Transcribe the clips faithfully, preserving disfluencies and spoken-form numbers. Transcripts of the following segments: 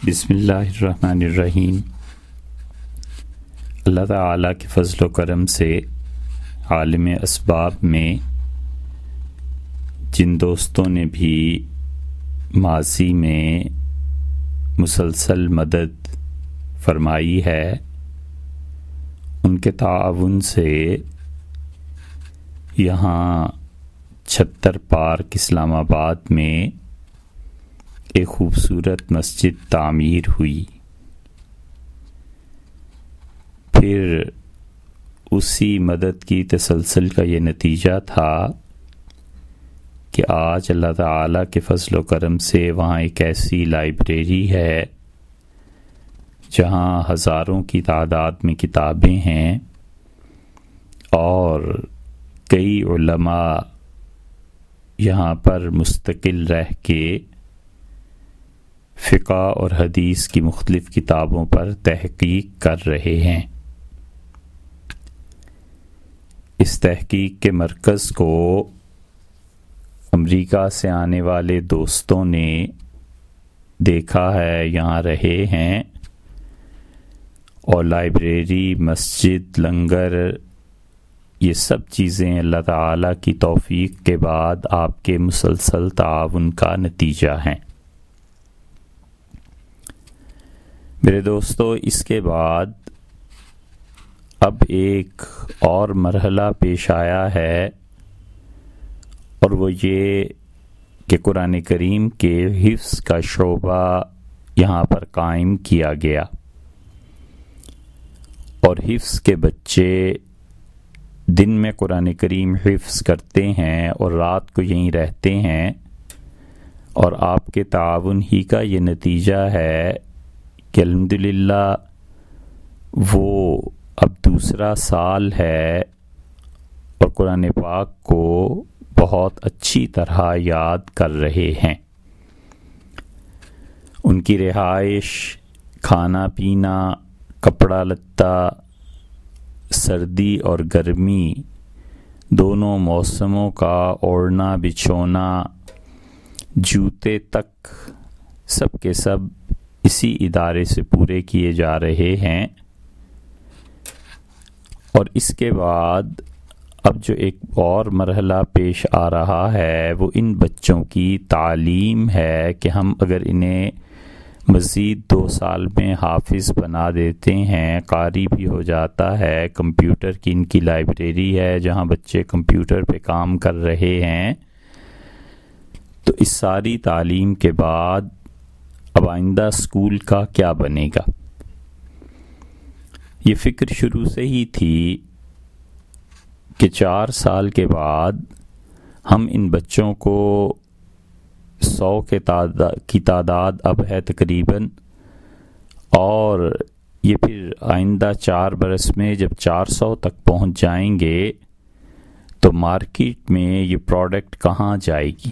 بسم اللہ الرحمن الرحیم۔ اللہ تعالیٰ کے فضل و کرم سے عالم اسباب میں جن دوستوں نے بھی ماضی میں مسلسل مدد فرمائی ہے، ان کے تعاون سے یہاں چھتر پارک اسلام آباد میں ایک خوبصورت مسجد تعمیر ہوئی۔ پھر اسی مدد کی تسلسل کا یہ نتیجہ تھا کہ آج اللہ تعالیٰ کے فضل و کرم سے وہاں ایک ایسی لائبریری ہے جہاں ہزاروں کی تعداد میں کتابیں ہیں اور کئی علماء یہاں پر مستقل رہ کے فقہ اور حدیث کی مختلف کتابوں پر تحقیق کر رہے ہیں۔ اس تحقیق کے مرکز کو امریکہ سے آنے والے دوستوں نے دیکھا ہے، یہاں رہے ہیں اور لائبریری، مسجد، لنگر، یہ سب چیزیں اللہ تعالیٰ کی توفیق کے بعد آپ کے مسلسل تعاون کا نتیجہ ہیں۔ میرے دوستو، اس کے بعد اب ایک اور مرحلہ پیش آیا ہے اور وہ یہ کہ قرآن کریم کے حفظ کا شعبہ یہاں پر قائم کیا گیا اور حفظ کے بچے دن میں قرآن کریم حفظ کرتے ہیں اور رات کو یہیں رہتے ہیں، اور آپ کے تعاون ہی کا یہ نتیجہ ہے کہ الحمدللہ وہ اب دوسرا سال ہے اور قرآن پاک کو بہت اچھی طرح یاد کر رہے ہیں۔ ان کی رہائش، کھانا پینا، کپڑا لتا، سردی اور گرمی دونوں موسموں کا اوڑھنا بچھونا، جوتے تک سب کے سب اسی ادارے سے پورے کیے جا رہے ہیں۔ اور اس کے بعد اب جو ایک اور مرحلہ پیش آ رہا ہے وہ ان بچوں کی تعلیم ہے کہ ہم اگر انہیں مزید دو سال میں حافظ بنا دیتے ہیں، قاری بھی ہو جاتا ہے، کمپیوٹر کی ان کی لائبریری ہے جہاں بچے کمپیوٹر پہ کام کر رہے ہیں، تو اس ساری تعلیم کے بعد اب آئندہ اسکول کا کیا بنے گا؟ یہ فکر شروع سے ہی تھی کہ چار سال کے بعد ہم ان بچوں کو سو کے تعداد کی تعداد اب ہے تقریباً، اور یہ پھر آئندہ چار برس میں جب چار سو تک پہنچ جائیں گے تو مارکیٹ میں یہ پروڈکٹ کہاں جائے گی؟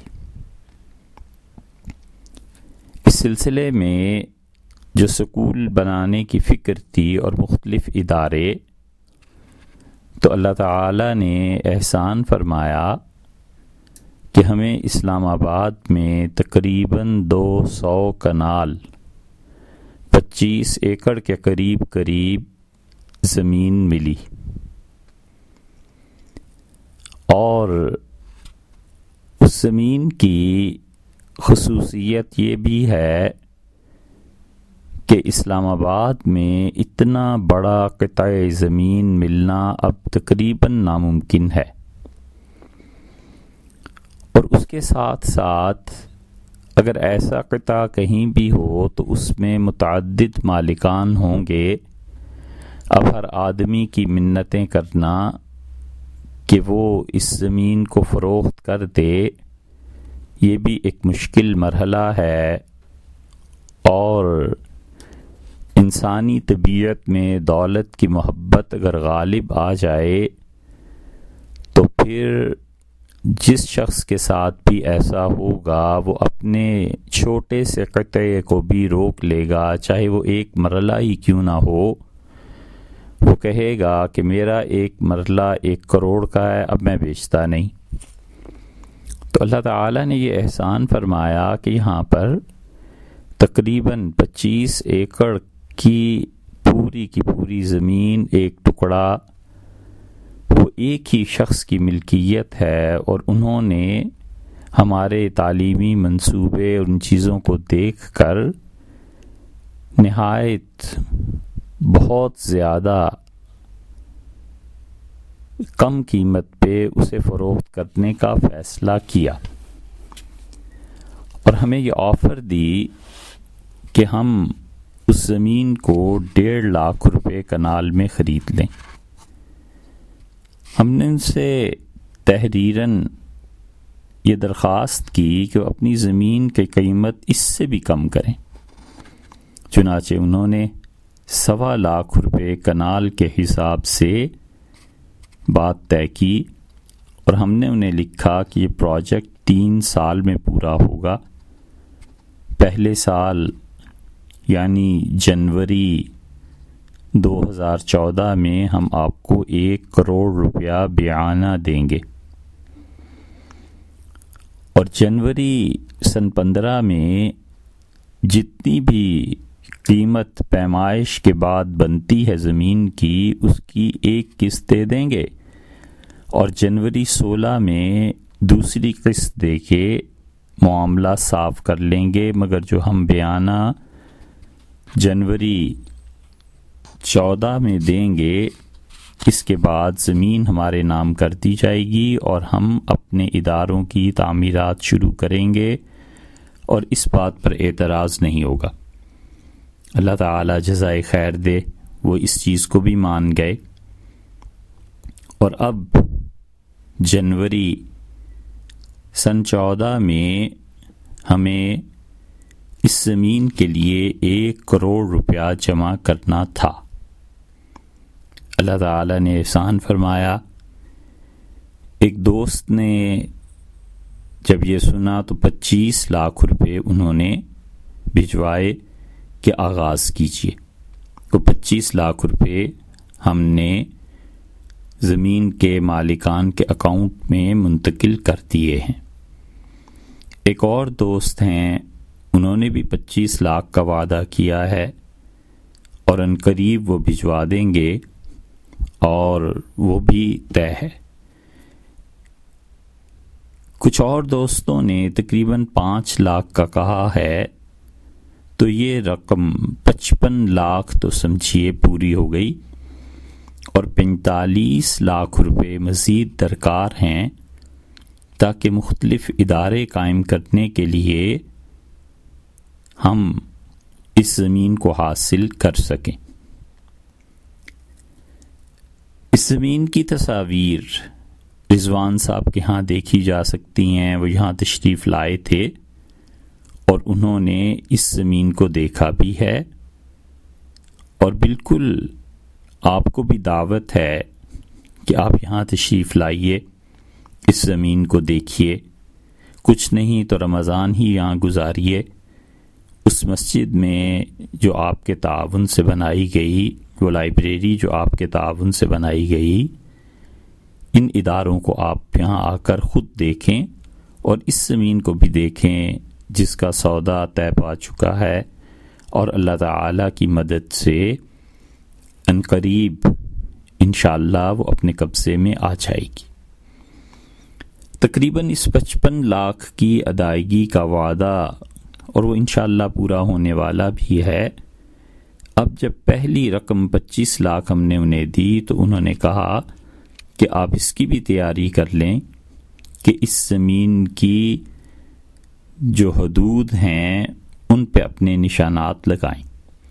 اس سلسلے میں جو سکول بنانے کی فکر تھی اور مختلف ادارے، تو اللہ تعالیٰ نے احسان فرمایا کہ ہمیں اسلام آباد میں تقریباً دو سو کنال، پچیس ایکڑ کے قریب قریب زمین ملی، اور اس زمین کی خصوصیت یہ بھی ہے کہ اسلام آباد میں اتنا بڑا قطع زمین ملنا اب تقریباً ناممکن ہے، اور اس کے ساتھ ساتھ اگر ایسا قطع کہیں بھی ہو تو اس میں متعدد مالکان ہوں گے۔ اب ہر آدمی کی منتیں کرنا کہ وہ اس زمین کو فروخت کر دے، یہ بھی ایک مشکل مرحلہ ہے، اور انسانی طبیعت میں دولت کی محبت اگر غالب آ جائے تو پھر جس شخص کے ساتھ بھی ایسا ہوگا وہ اپنے چھوٹے سے قطعے کو بھی روک لے گا، چاہے وہ ایک مرلہ ہی کیوں نہ ہو۔ وہ کہے گا کہ میرا ایک مرلہ ایک کروڑ کا ہے، اب میں بیچتا نہیں۔ تو اللہ تعالیٰ نے یہ احسان فرمایا کہ یہاں پر تقریباً پچیس ایکڑ کی پوری کی پوری زمین ایک ٹکڑا وہ ایک ہی شخص کی ملکیت ہے، اور انہوں نے ہمارے تعلیمی منصوبے اور ان چیزوں کو دیکھ کر نہایت بہت زیادہ کم قیمت پہ اسے فروخت کرنے کا فیصلہ کیا، اور ہمیں یہ آفر دی کہ ہم اس زمین کو ڈیڑھ لاکھ روپے کنال میں خرید لیں۔ ہم نے ان سے تحریراً یہ درخواست کی کہ وہ اپنی زمین کی قیمت اس سے بھی کم کریں، چنانچہ انہوں نے سوا لاکھ روپے کنال کے حساب سے بات طے کی، اور ہم نے انہیں لکھا کہ یہ پروجیکٹ تین سال میں پورا ہوگا۔ پہلے سال یعنی جنوری دو ہزار چودہ میں ہم آپ کو ایک کروڑ روپیہ بیعانہ دیں گے، اور جنوری سن پندرہ میں جتنی بھی قیمت پیمائش کے بعد بنتی ہے زمین کی اس کی ایک قسط دے دیں گے، اور جنوری سولہ میں دوسری قسط دے کے معاملہ صاف کر لیں گے، مگر جو ہم بیعانہ جنوری چودہ میں دیں گے اس کے بعد زمین ہمارے نام کر دی جائے گی اور ہم اپنے اداروں کی تعمیرات شروع کریں گے، اور اس بات پر اعتراض نہیں ہوگا۔ اللہ تعالی جزائے خیر دے، وہ اس چیز کو بھی مان گئے، اور اب جنوری سن چودہ میں ہمیں اس زمین کے لیے ایک کروڑ روپیہ جمع کرنا تھا۔ اللہ تعالی نے احسان فرمایا، ایک دوست نے جب یہ سنا تو پچیس لاکھ روپے انہوں نے بھجوائے کہ آغاز کیجیے، تو پچیس لاکھ روپے ہم نے زمین کے مالکان کے اکاؤنٹ میں منتقل کر دیے ہیں۔ ایک اور دوست ہیں، انہوں نے بھی پچیس لاکھ کا وعدہ کیا ہے، اور ان قریب وہ بھجوا دیں گے، اور وہ بھی طے ہے۔ کچھ اور دوستوں نے تقریباً پانچ لاکھ کا کہا ہے، تو یہ رقم پچپن لاکھ تو سمجھیے پوری ہو گئی، اور پینتالیس لاکھ روپے مزید درکار ہیں تاکہ مختلف ادارے قائم کرنے کے لیے ہم اس زمین کو حاصل کر سکیں۔ اس زمین کی تصاویر رضوان صاحب کے ہاں دیکھی جا سکتی ہیں، وہ یہاں تشریف لائے تھے اور انہوں نے اس زمین کو دیکھا بھی ہے، اور بالکل آپ کو بھی دعوت ہے کہ آپ یہاں تشریف لائیے، اس زمین کو دیکھیے، کچھ نہیں تو رمضان ہی یہاں گزاریے۔ اس مسجد میں جو آپ کے تعاون سے بنائی گئی، وہ لائبریری جو آپ کے تعاون سے بنائی گئی، ان اداروں کو آپ یہاں آ کر خود دیکھیں، اور اس زمین کو بھی دیکھیں جس کا سودا طے پا چکا ہے، اور اللہ تعالی کی مدد سے ان قریب انشاءاللہ وہ اپنے قبضے میں آ جائے گی۔ تقریباً اس پچپن لاکھ کی ادائیگی کا وعدہ، اور وہ انشاءاللہ پورا ہونے والا بھی ہے۔ اب جب پہلی رقم پچیس لاکھ ہم نے انہیں دی تو انہوں نے کہا کہ آپ اس کی بھی تیاری کر لیں کہ اس زمین کی جو حدود ہیں ان پہ اپنے نشانات لگائیں۔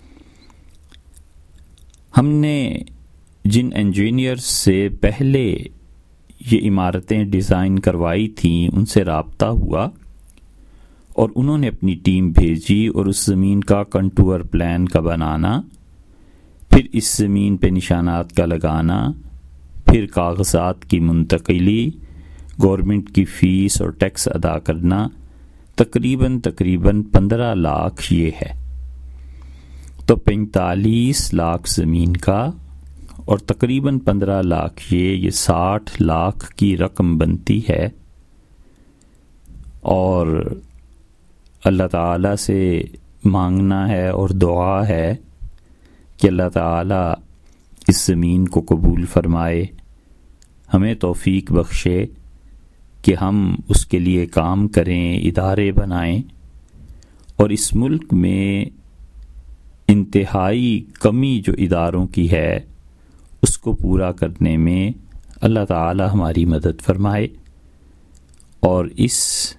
ہم نے جن انجینئرز سے پہلے یہ عمارتیں ڈیزائن کروائی تھیں ان سے رابطہ ہوا، اور انہوں نے اپنی ٹیم بھیجی، اور اس زمین کا کنٹور پلان کا بنانا، پھر اس زمین پہ نشانات کا لگانا، پھر کاغذات کی منتقلی، گورنمنٹ کی فیس اور ٹیکس ادا کرنا، تقریباً تقریباً پندرہ لاکھ یہ ہے۔ تو پینتالیس لاکھ زمین کا اور تقریباً پندرہ لاکھ یہ یہ ساٹھ لاکھ کی رقم بنتی ہے، اور اللہ تعالی سے مانگنا ہے اور دعا ہے کہ اللہ تعالیٰ اس زمین کو قبول فرمائے، ہمیں توفیق بخشے کہ ہم اس کے لیے کام کریں، ادارے بنائیں، اور اس ملک میں انتہائی کمی جو اداروں کی ہے اس کو پورا کرنے میں اللہ تعالی ہماری مدد فرمائے، اور اس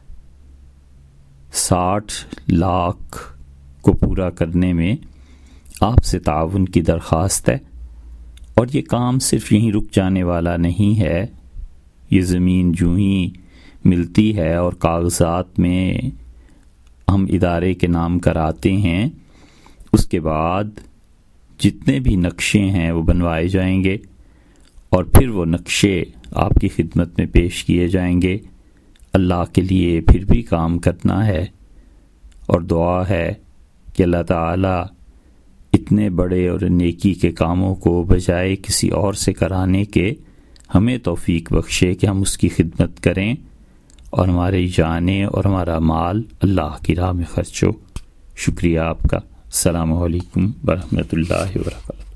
ساٹھ لاکھ کو پورا کرنے میں آپ سے تعاون کی درخواست ہے۔ اور یہ کام صرف یہیں رک جانے والا نہیں ہے، یہ زمین جو ہی ملتی ہے اور کاغذات میں ہم ادارے کے نام کراتے ہیں، اس کے بعد جتنے بھی نقشے ہیں وہ بنوائے جائیں گے اور پھر وہ نقشے آپ کی خدمت میں پیش کیے جائیں گے۔ اللہ کے لیے پھر بھی کام کرنا ہے، اور دعا ہے کہ اللہ تعالیٰ اتنے بڑے اور نیکی کے کاموں کو بجائے کسی اور سے کرانے کے ہمیں توفیق بخشے کہ ہم اس کی خدمت کریں اور ہماری جانیں اور ہمارا مال اللہ کی راہ میں خرچ ہو۔ شکریہ آپ کا۔ السلام علیکم ورحمۃ اللہ وبرکاتہ۔